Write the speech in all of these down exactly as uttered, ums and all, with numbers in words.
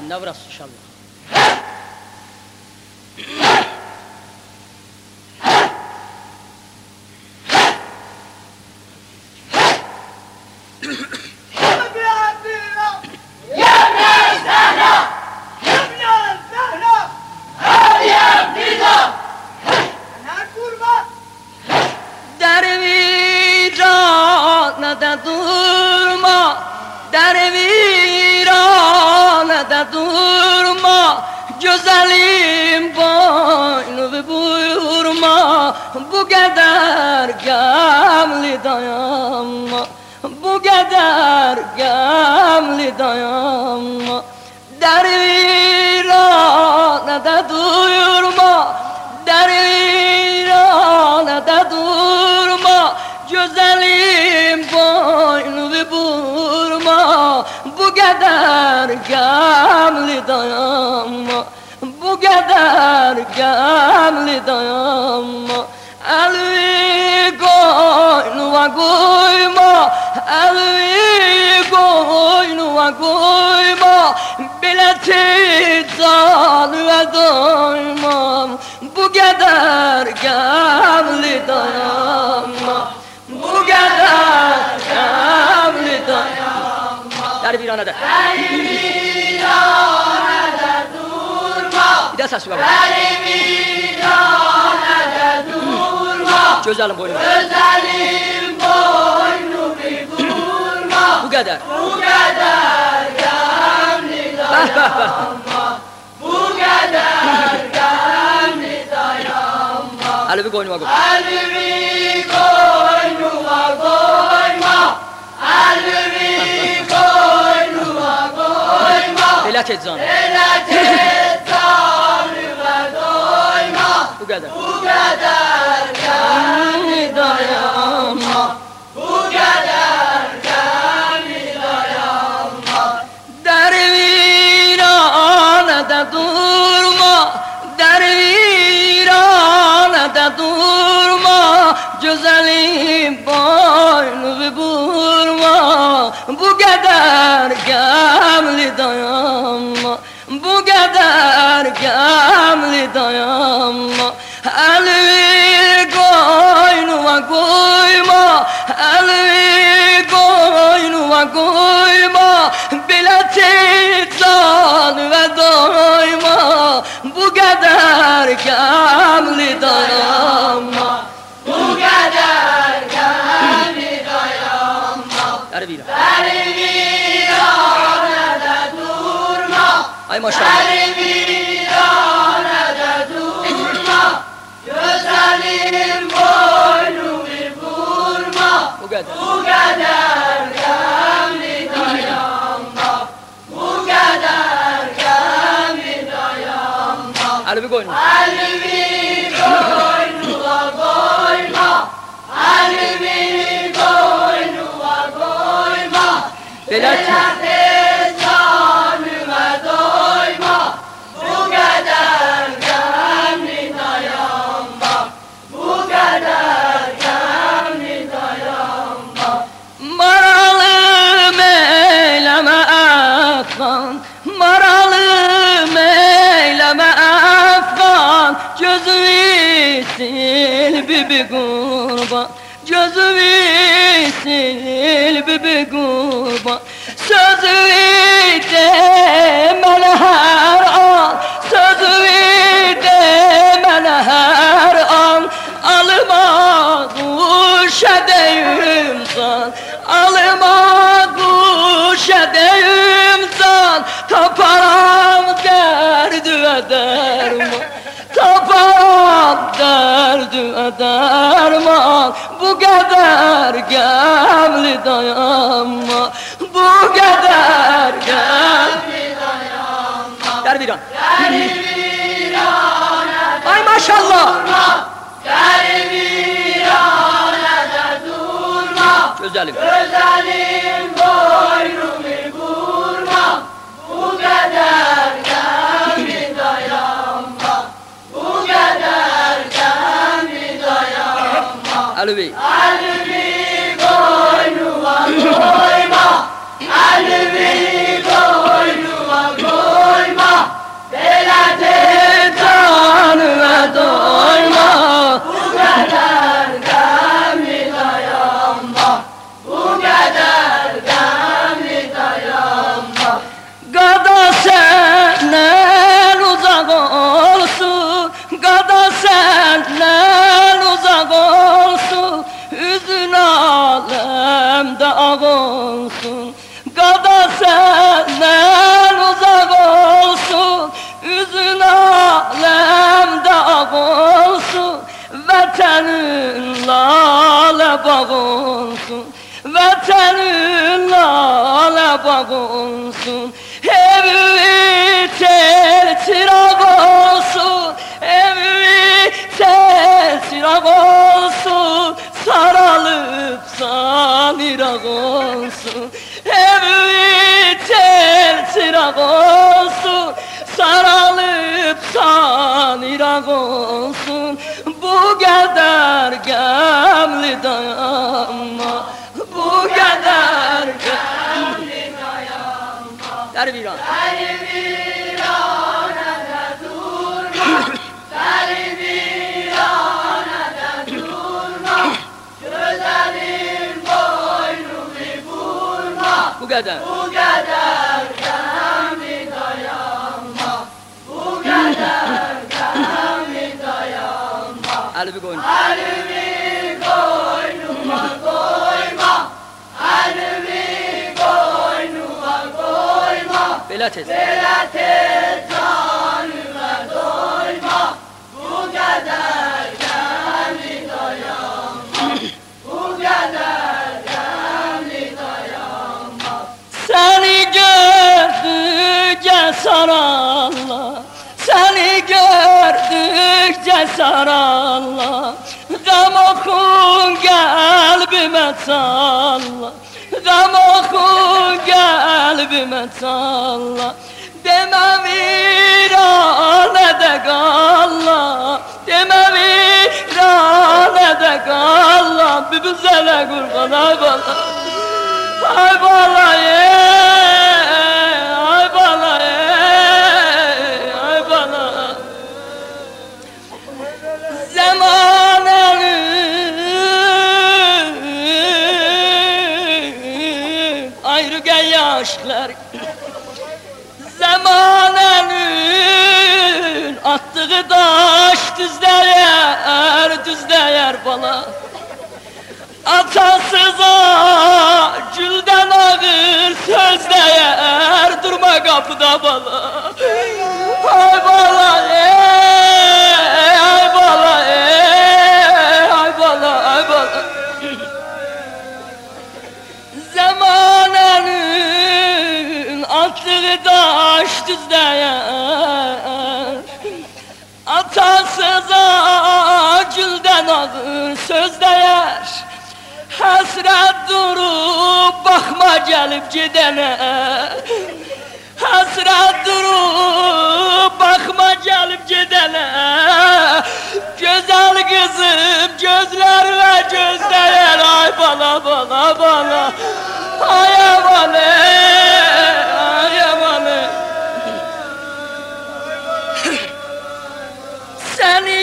Ne burası inşallah. Derviranede durma, derviranede durma, güzelim boynu buyurma, bu kadar gemli dayanma, bu kadar gemli dayanma. Derviranede durma, derviranede durma, güzelim boynu vurma, bu kadar gemli dayanma, bu kadar gemli dayanma. Elvi koynuma koyma, elvi koynuma koyma, bileti canıma doymam, bu kadar gemli dayanma, bu kadar gemli dayanma. Derviranede. Derviranede durma, Bir de ses var. derviranede durma, Güzelim boynu. güzelim boynu bir vurma, Bu kadar. bu kadar gemli dayanma, bu kadar gemli dayanma. Elvi koynuma koy. Elvi koynuma koyma, elvi koynuma koyma, Felak et canım. felak et canıma doyma, Bu kadar. bu kadar gemli dayanma, bu kadar gemli dayanma. Derviranede durma, derviranede durma, güzelim boynu vurma, bu kadar gemli dayanma, bu kadar gemli dayanma. Elvi koynuma koyma, elvi koynuma koyma, bileti canıma doyma, bu kadar gemli dayanma, bu kadar gemli dayanma. Derviran. Derviranede durma, Ay maşallah. derviranede durma, güzelim boynu bir vurma, Bu kadar. bu kadar gemli dayanma, bu kadar gemli dayanma. Elvi koynuma. Elvi koynuma koyma, elvi koynuma koyma, Felak et. felak et canıma doyma, bu kadar gemli dayanma, bu kadar gemli dayanma. Maralım eyleme afgan, maralım eyleme afgan, gözümü sil bibi kurban, gözümü sil bibi kurban. Sözümü demene her an, sözümü demene her an, alıma kuş edeyim san, alıma kuş edeyim san, taparam derdüme derman, taparam derdüme derman, bu kadar gemli dayanma, bu kadar gemli dayanma. Derviran. Derviranede Ay maşallah. durma, derviranede durma, Güzelim. güzelim boynumu vurma, bu kadar gemli dayanma, bu kadar gemli dayanma. Elvi. Elvi koynuma koyma, elvi koynuma koyma, Vatanın lale bağ olsun, evi tel çırak olsun, evi tel çırak olsun, saralıp sanırak olsun, evi tel çırak olsun, saralıp sanırak olsun. Bu kadar gemli dayanma, bu kadar gemli dayanma. Der viran. Der viranede durma, der viranede durma, güzelim boynunu vurma. Bu kadar. Bu kadar gemli dayanma, bu kadar gemli dayanma. Elbi koyun. Elimi koynuma koyma, elimi koynuma koyma. Bela tez. Bela tez canıma doyma, bu kadar gemli dayanma, bu kadar gemli dayanma. Seni gördükçe sararlar, seni gördükçe sararlar. Gam okun kalbime salla, gam okun kalbime salla. Deme viranede kalla, deme viranede kalla. Bibizele kurban ay bala, ay bala ye, ay bala ye, ay bala. Zamanın ayrı gel yaşlar, zamanın attığı taş düzleyer, düzleyer bala. Atasıza gülden ağır söz değer, durma kapıda bala. Ay bala ey, ay bala ey, ay bala, ay bala. Zamanın attığı taş düz değer, atasıza gülden ağır söz değer. Hasret durup bakma gelip gidene, hasret durup bakma gelip gidene. Güzel kızım gözlerine göz değer, ay bana bana bana, ay bana, ay bana. Seni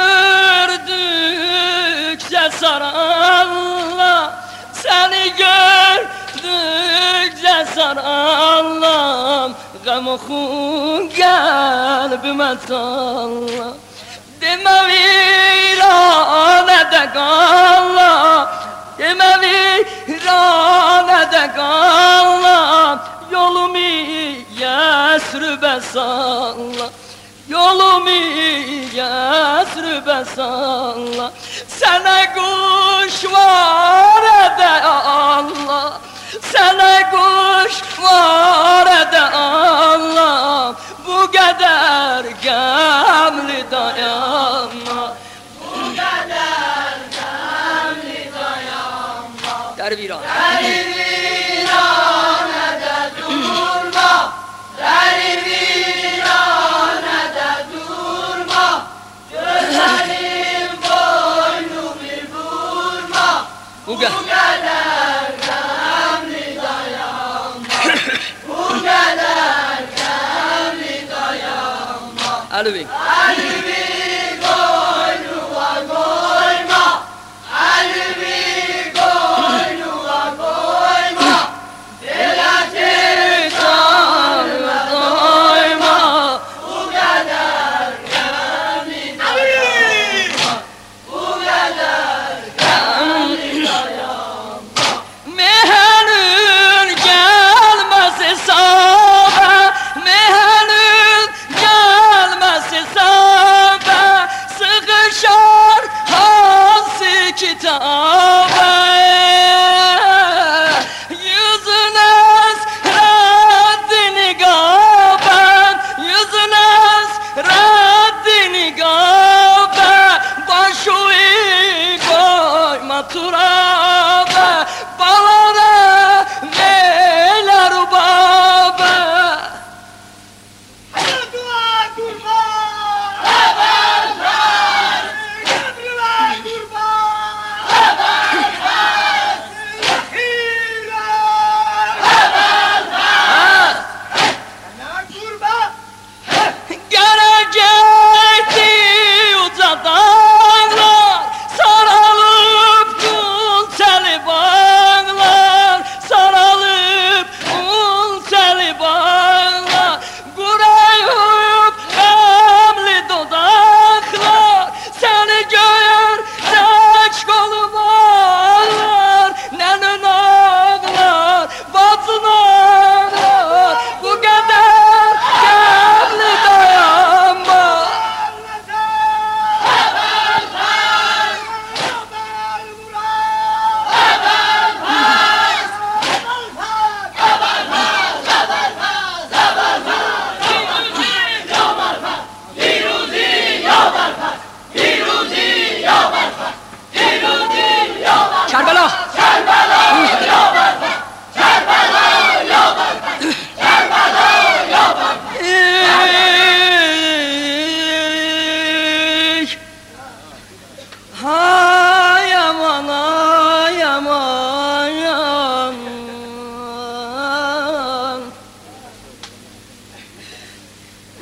gördükçe sararlar, seni gördükçe sararlar. Gam okun kalbime salla, deme viranede kalla, deme viranede kalla. Yolumu Yesrib'e salla, yolumu Yesrib'e salla. Sana kuş var ede Allah, sana kuş var ede Allah. Bu kadar gemli dayanma, Bu kadar gemli dayanma. Der viran. Der viranede durma, der viranede durma. Gözlerim boynumu vurma, Bu bu kadar. kadar gemli dayanma, bu kadar gemli dayanma. Elbi. Elimi koynuma koyma, elimi koynuma koyma. Bela tez canıma doyma, bu kadar gemli dayanma, bu kadar gemli dayanma. Mehanın gelmesi sana, mehanın gelmesi sana.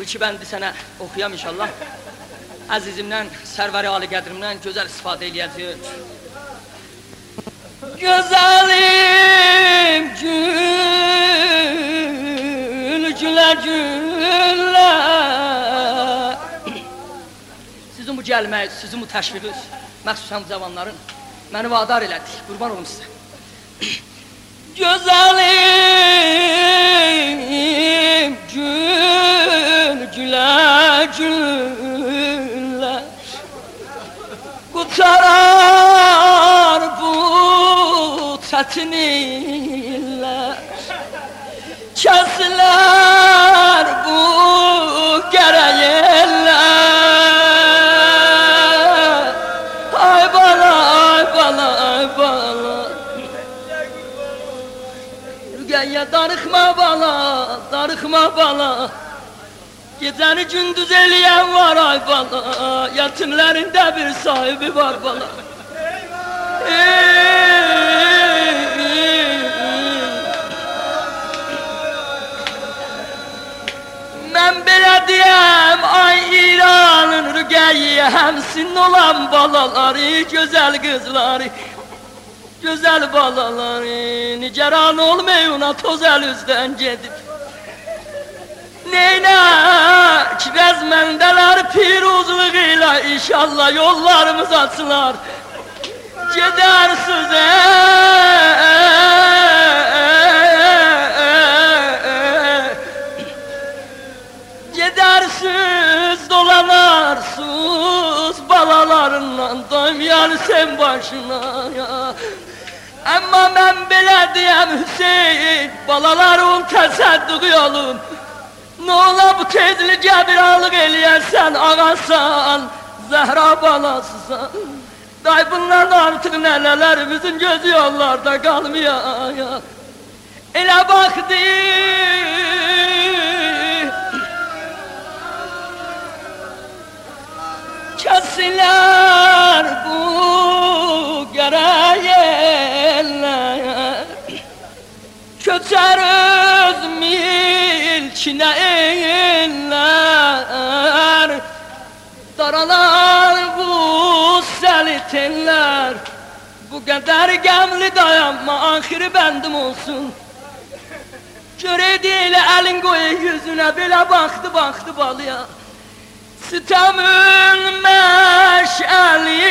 iki bəndi sənə oxuyam inşallah. Əzizimdən, sərvəri Ali qədrimdən gözəl istifadə eləyəcək. Gözəlim gül, gülə gülə. Sizin bu gəlmək, sizin bu təşviqiniz, məxsusən bu cavanların məni vadar elədi, qurban olum sizə. Gözəlim gül, gülə gülə. Qutarar bu çətin illər, kəsilər bu gərək ellər. Ay bala, ay bala, ay bala. Rüqəyyə darıxma bala, darıxma bala. Gecəni gündüz eləyən var ay bala, yetimlərində bir sahibi var bala. Mən belə deyəm, ay İranın Rüqəyyə həmsin olan balaları, gözəl qızları, gözəl balaları, nigaran olmayın, toz əl üzdən gedib. Neynək, vəzməndələr piruzluq ilə inşallah yollarımız açılar. Gedərsiz Gedərsiz dolanarsız balalarından doymayan sen başına ya. Amma mən belə deyəm Hüseyin, balaların təsəddüqü olun. Nə ola bu tezlikə bir alıq eləyərsən, ağasan, Zəhra balasısan. Day bundan artıq nənələrimizin gözü yollarda qalmaya. Elə baxdı kəsilər bu gərək ellər, köçər öz milkinə ellər, daralar bu səlitenlər. Bu qədər qəmli dayanma, axırı bəndim olsun. Görəydi elə əlin qoyu yüzünə, belə baxdı, baxdı balıya. Sitamın məşəli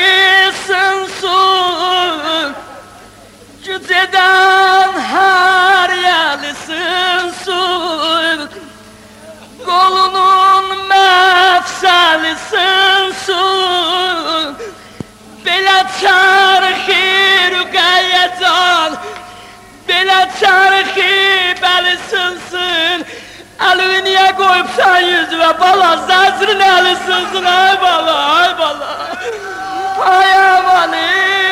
sınsın, güc edən hər yəli sınsın, qolunun məfsəli sınsın. Belə çarxı Rüqəyyə can, belə çarxı bəli sınsın. Əlini niyə qoyubsan yüzüvə bala, zəzrin əli sınsın ay bala, ay bala. Ay əmani.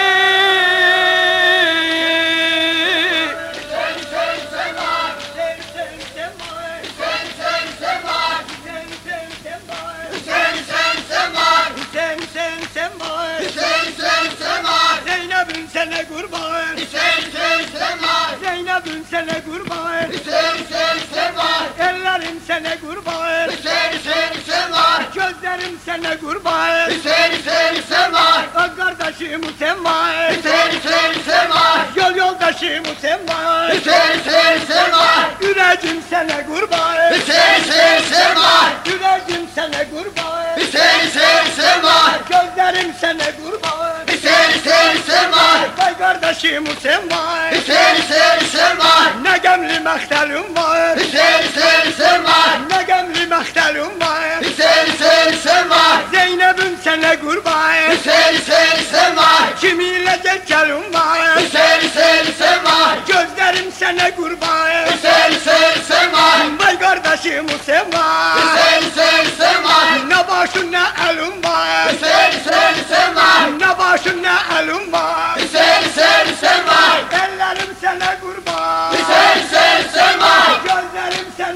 Zeynep'in sene kurban, Hüseyin Hüseyin Semar. Zeynep'in sene kurban, Hüseyin Hüseyin Semar. Ellerim sene kurban, Hüseyin Hüseyin Semar. Gözlerim sene kurban, Hüseyin Hüseyin Semar. Bak kardeşim Semar, Hüseyin Hüseyin Semar. Yol yoldaşım Semar, Hüseyin Hüseyin Semar. Yüreğim sene kurban, Hüseyin Hüseyin Semar. Yüreğim sene kurban, Hüseyin Hüseyin Semar. Gözlerim sene kurban, Hüseyin Hüseyin Semar. Vay kardeşim Semar, Hüseyin Hüseyin Semar. Ne gemli mehtelum var, Hüseyin Hüseyin Semar. Ne gemli mehtelum var, Hüseyin Hüseyin Semar. Zeynep'in sene kurban, Hüseyin Hüseyin Semar. Kimiyle geçelim var, Hüseyin Hüseyin Semar. Gözlerim sene kurban, Hüseyin Hüseyin Semar. Vay kardeşim Semar, Hüseyin Hüseyin Semar. Ne başın ne elim var, Hüseyin Hüseyin Semar. Ne başın ne elim var, Hüseyin Hüseyin Semar. Ellerim sana kurban, Hüseyin Hüseyin Semar. Gözlerim sana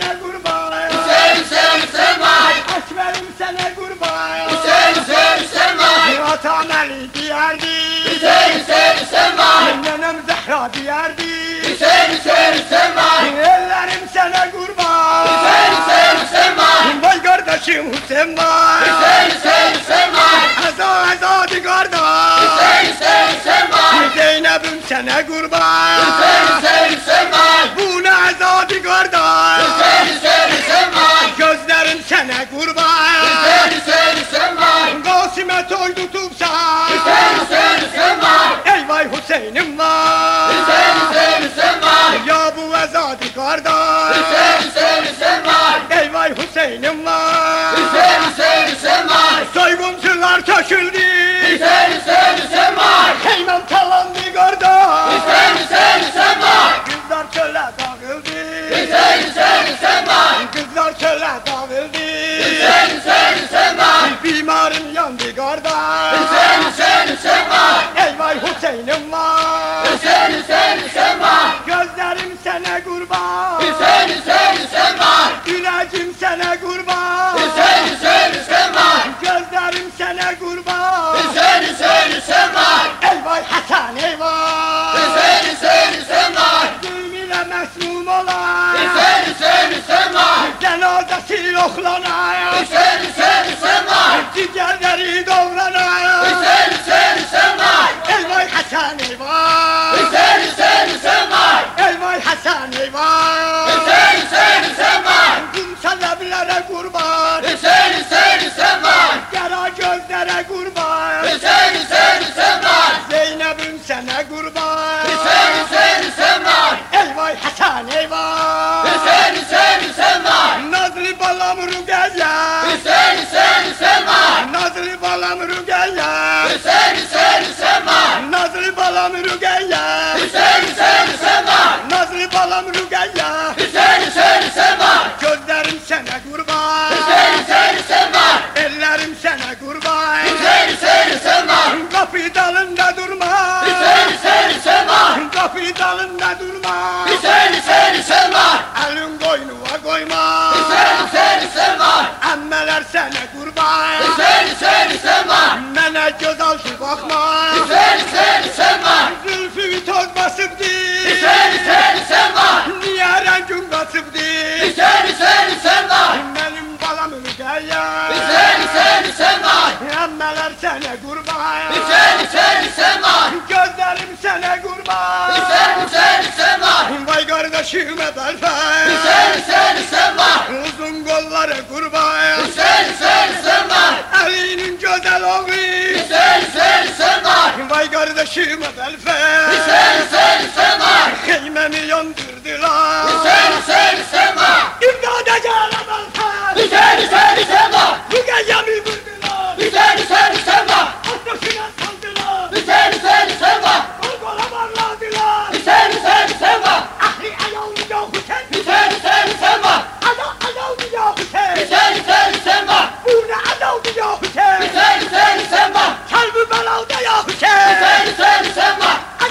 Hüseyin var. Hüseyin Hüseyin Hüseyin var. Aza azadi kardeş. Hüseyin Hüseyin Hüseyin var. Zeynep'im sana kurban. Hüseyin Hüseyin Hüseyin var. Bu ne azadi kardeş. Hüseyin Hüseyin Hüseyin var. Gözlerim sana kurban. Hüseyin Hüseyin Hüseyin var. Kasime toy tutupsa. Hüseyin Hüseyin Hüseyin var. Ey vay Hüseyin'im var. Hüseyin Hüseyin Hüseyin var. Ya bu azadi kardeş. Hüseyin Hüseyin Hüseyin var. Ey vay Hüseyin'im var. Hüseyin Hüseyin Hüseyin var. Soyguncular taşıldı. Hüseyin Hüseyin Hüseyin var. Heymem talandı kardeş. Hüseyin Hüseyin Hüseyin var. Kızlar çöle dağıldı. Hüseyin Hüseyin Hüseyin var. Kızlar çöle dağıldı. Hüseyin Hüseyin Hüseyin var. Bimarım yandı kardeş. Hüseyin Hüseyin Hüseyin var. Ey vay Hüseyin'im var. Hüseyin Hüseyin Hüseyin var. Gözlerim sana kurban. Hüseyin Hüseyin Hüseyin var. Yüreğim sana kurban. Hüseyin Hüseyin Hüseyin var. Gözlerim sana kurban. Hüseyin Hüseyin Hüseyin var. Ey vay Hasan ey vay. Hüseyin Hüseyin Hüseyin var. Zulmüne mesmum olan. Hüseyin Hüseyin Hüseyin var. Cenazesi yoklanan. Hüseyin Hüseyin Hüseyin var. Ciğerleri doğranan. Hüseyin Hüseyin Hüseyin var. Ey vay Hasan ey vay. Hüseyin Hüseyin Hüseyin var. Ey vay Hasan ey vay. Hüseyin Hüseyin Hüseyin var. Kumsal evlere kurban. Hüseyin Hüseyin Hüseyin var. Kara gözlere kurban. Hüseyin Hüseyin Hüseyin var. Zeynep'im sana kurban. Hüseyin Hüseyin Hüseyin var. Ey vay Hasan ey vay. Hüseyin Hüseyin Hüseyin var. Nazlı balam Rugaya. Hüseyin Hüseyin Hüseyin var. Nazlı balam Rugaya. Hüseyin Hüseyin Hüseyin var. Nazlı balam Rugaya. Hüseyin Hüseyin Hüseyin var. Nazlı balam Rugaya. Hüseyin Hüseyin Hüseyin var. Gözlerim sana kurban. Hüseyin Hüseyin Hüseyin var. Ellerim sana kurban. Hüseyin Hüseyin Hüseyin var. Kapı dalında durma. Hüseyin Hüseyin Hüseyin var. Kapı dalında durma. Hüseyin Hüseyin Hüseyin var. Elin koynuna koyma. Hüseyin Hüseyin Hüseyin var. Emmeler sana kurban. Hüseyin Hüseyin Hüseyin var. Mene göz altı bakma. Hüseyin Hüseyin Hüseyin var. Zülfü toz basıp değil. Hüseyin Hüseyin Hüseyin var. Niye rengin basıp değil. Hüseyin Hüseyin Hüseyin var. Benim balam Rugaya. Hüseyin Hüseyin Hüseyin var. Emmeler sana kurban. Hüseyin Hüseyin Hüseyin var. Gözlerim sana kurban. Hüseyin Hüseyin Hüseyin var. Vay kardeşime belfen. Hüseyin Hüseyin Hüseyin var. Uzun kolları kurban. Hüseyin Hüseyin Hüseyin var. Elinin güzel oğlu. Hüseyin Hüseyin Hüseyin var. Vay kardeşime belfen. Hüseyin Hüseyin Hüseyin var. Heymemi yandırdılar. Hüseyin Hüseyin Hüseyin var. İmdada gel belfen. Hüseyin Hüseyin Hüseyin var. Rugaya'mı vurdular. Hüseyin Hüseyin Hüseyin var. Ateşine saldılar. Hüseyin Hüseyin Hüseyin var. Korkola varladılar. Hüseyin Hüseyin Hüseyin var. Ahli ayağını ya Hüseyin. Hüseyin Hüseyin Hüseyin var. Ada ayağını ya Hüseyin. Hüseyin Hüseyin Hüseyin var. Bu ne adamdı ya Hüseyin. Hüseyin Hüseyin Hüseyin var. Kalbi belalda ya Hüseyin. Hüseyin Hüseyin Hüseyin var.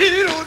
Firuz